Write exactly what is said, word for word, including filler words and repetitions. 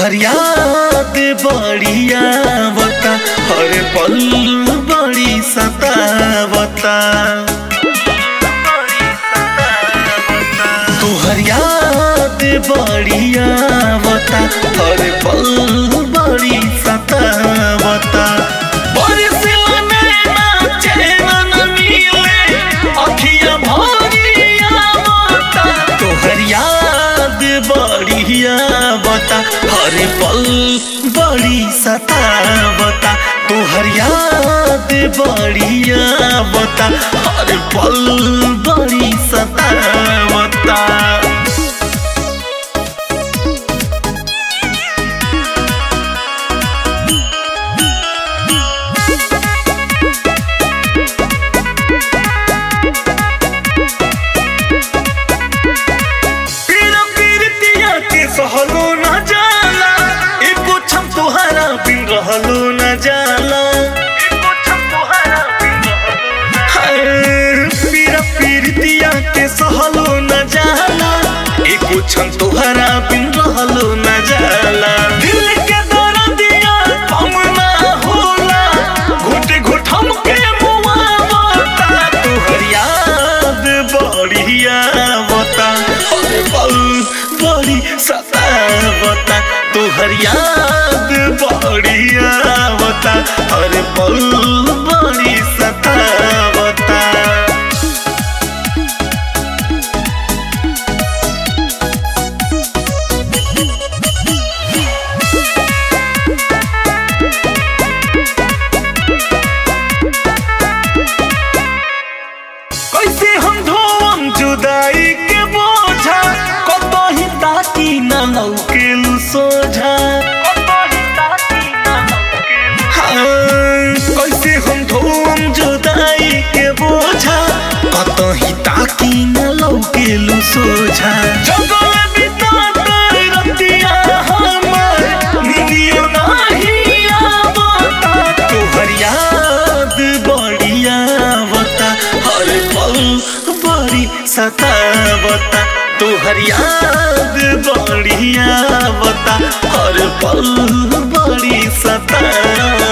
तोहर याद बड़ी आवता, हर पल बड़ी सतावता। तोहर याद बड़ी आवता, हर पल बड़ी सतावता। बता हर पल बड़ी सतावता, तोहर याद बड़ी आवता, हर पल बड़ी सतावता। सहलो न जाला एको छम तोहरा बिन रहलो न जाला, एको छम तोहरा बिन रहलो न पीरा पीरतिया के सहलो न जाला, एको छम तोहरा बिन रहलो न जाला। दिल के दर्दिया कम ना होला, घुट घुट हमके मुआवता, तोहर याद बड़ी आवता, हर पल बड़ी सतावता। तोहर याद बड़ी आवता, हर पल बड़ी सतावता। कैसे हम ढोम जुदाई के बोझा, कतही ताकी न लौकेलु सोझा। हाँ, कैसे हम ढोम जुदाई के बोझा, कतही ताकी न लौकेलु सोझा। जंगल बिताता रतिया हमर निदियो नाही आवता, तोहर याद बड़ी आवता, हर पल बड़ी सतावता। तोहर याद बड़ी आवता, हर पल बड़ी सतावता।